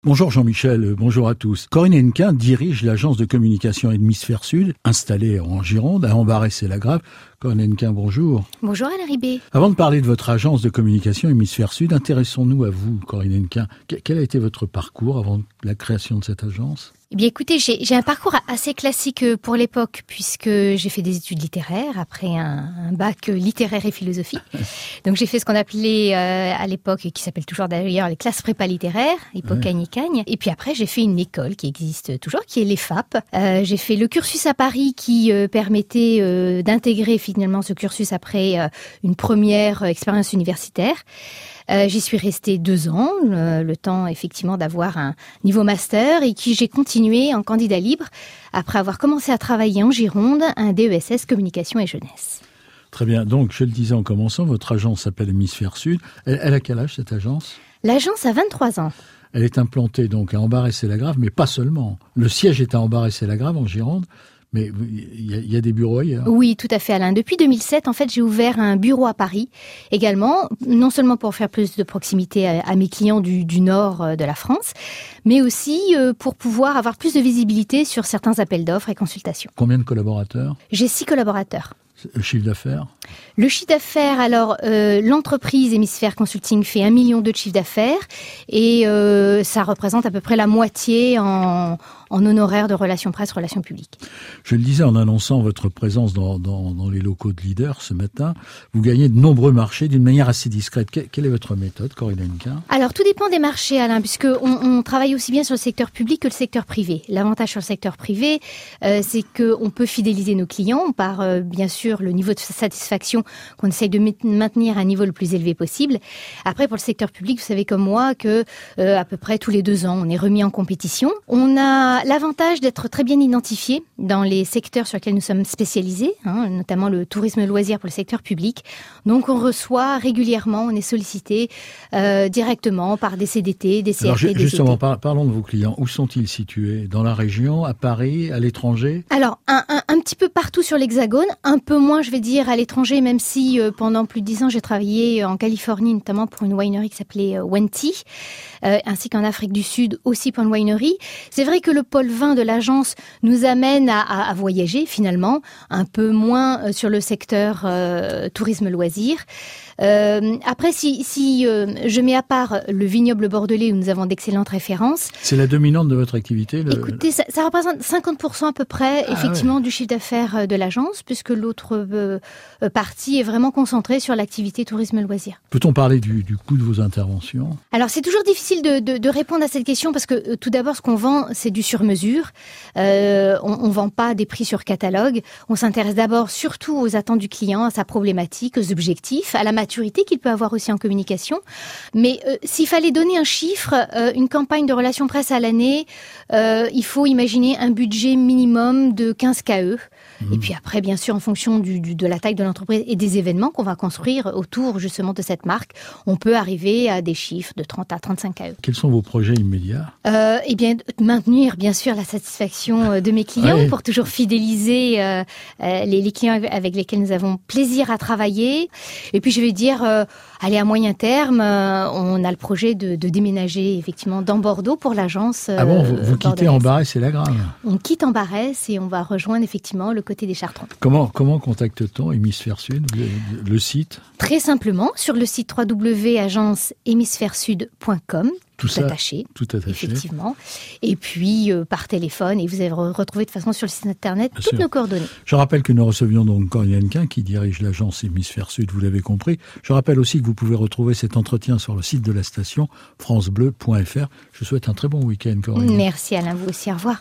Bonjour Jean-Michel, bonjour à tous. Corinne Hennequin dirige l'agence de communication Hémisphère Sud, installée en Gironde, à Ambarès-et-Lagrave. Corinne Hennequin, bonjour. Bonjour Alain Ribé. Avant de parler de votre agence de communication Hémisphère Sud, intéressons-nous à vous, Corinne Hennequin. Quel a été votre parcours avant la création de cette agence ? Eh bien écoutez, j'ai un parcours assez classique pour l'époque, puisque j'ai fait des études littéraires, après un bac littéraire et philosophie. Donc j'ai fait ce qu'on appelait à l'époque, et qui s'appelle toujours d'ailleurs les classes prépa littéraires, époque Cagne. Et puis après j'ai fait une école qui existe toujours, qui est l'EFAP. J'ai fait le cursus à Paris qui permettait d'intégrer finalement ce cursus après une première expérience universitaire. J'y suis restée 2 ans, le temps effectivement d'avoir un niveau master, et qui j'ai continué en candidat libre après avoir commencé à travailler en Gironde, un DESS communication et jeunesse. Très bien, donc je le disais en commençant, votre agence s'appelle Hémisphère Sud. Elle a quel âge cette agence ? L'agence a 23 ans. Elle est implantée donc à Ambarès-et-Lagrave, mais pas seulement. Le siège est à Ambarès-et-Lagrave en Gironde. Mais il y a des bureaux ailleurs. Oui, tout à fait, Alain. Depuis 2007, en fait, j'ai ouvert un bureau à Paris également, non seulement pour faire plus de proximité à mes clients du nord de la France, mais aussi pour pouvoir avoir plus de visibilité sur certains appels d'offres et consultations. Combien de collaborateurs ? J'ai 6 collaborateurs. Le chiffre d'affaires ? Le chiffre d'affaires, alors l'entreprise Hémisphère Consulting fait 1 million de chiffre d'affaires et ça représente à peu près la moitié en honoraires de relations presse, relations publiques. Je le disais en annonçant votre présence dans les locaux de Leader ce matin, vous gagnez de nombreux marchés d'une manière assez discrète. Quelle est votre méthode, Corinne Hennequin ? Alors tout dépend des marchés, Alain, puisque on travaille aussi bien sur le secteur public que le secteur privé. L'avantage sur le secteur privé, c'est qu'on peut fidéliser nos clients par bien sûr le niveau de satisfaction qu'on essaye de maintenir à un niveau le plus élevé possible. Après, pour le secteur public, vous savez comme moi que à peu près tous les 2 ans, on est remis en compétition. On a l'avantage d'être très bien identifié dans les secteurs sur lesquels nous sommes spécialisés, notamment le tourisme loisir pour le secteur public. Donc, on reçoit régulièrement, on est sollicité directement par des CDT, des CRT, Alors, des justement, OT. Parlons de vos clients. Où sont-ils situés ? Dans la région, à Paris, à l'étranger ? Alors, un petit peu partout sur l'Hexagone, un peu moins, je vais dire, à l'étranger, même si pendant plus de 10 ans, j'ai travaillé en Californie, notamment pour une winery qui s'appelait Wenti, ainsi qu'en Afrique du Sud, aussi pour une winery. C'est vrai que le pôle vin de l'agence nous amène à voyager, finalement, un peu moins sur le secteur tourisme-loisir. Après, si je mets à part le vignoble bordelais où nous avons d'excellentes références. C'est la dominante de votre activité ? Écoutez, ça représente 50% à peu près, effectivement, du chiffre d'affaires de l'agence, puisque l'autre partie est vraiment concentrée sur l'activité tourisme-loisir. Peut-on parler du coût de vos interventions ? Alors, c'est toujours difficile de répondre à cette question parce que tout d'abord, ce qu'on vend, c'est du sur-mesure. On vend pas des prix sur catalogue. On s'intéresse d'abord surtout aux attentes du client, à sa problématique, aux objectifs, à la maturité qu'il peut avoir aussi en communication. Mais s'il fallait donner un chiffre, une campagne de relations presse à l'année, il faut imaginer un budget minimum de 15 KE. Et puis après, bien sûr, en fonction de la taille de l'entreprise et des événements qu'on va construire autour justement de cette marque, on peut arriver à des chiffres de 30 à 35 KE. Quels sont vos projets immédiats ? Eh bien, maintenir bien sûr la satisfaction de mes clients pour toujours fidéliser les clients avec lesquels nous avons plaisir à travailler. Et puis je vais dire, allez, à moyen terme, on a le projet de déménager effectivement dans Bordeaux pour l'agence. Ah bon, vous quittez Ambarès-et-Lagrave ? On quitte Ambarès et on va rejoindre effectivement le côté des Chartrons. Comment contacte-t-on Hémisphère Sud, le site ? Très simplement, sur le site www.agencehémisphèresud.com. Tout attaché, effectivement. Et puis, par téléphone, et vous allez retrouver de toute façon sur le site internet toutes nos coordonnées. Je rappelle que nous recevions donc Corinne Hennequin, qui dirige l'agence Hémisphère Sud, vous l'avez compris. Je rappelle aussi que vous pouvez retrouver cet entretien sur le site de la station, francebleu.fr. Je vous souhaite un très bon week-end, Corinne. Merci Alain, vous aussi, au revoir.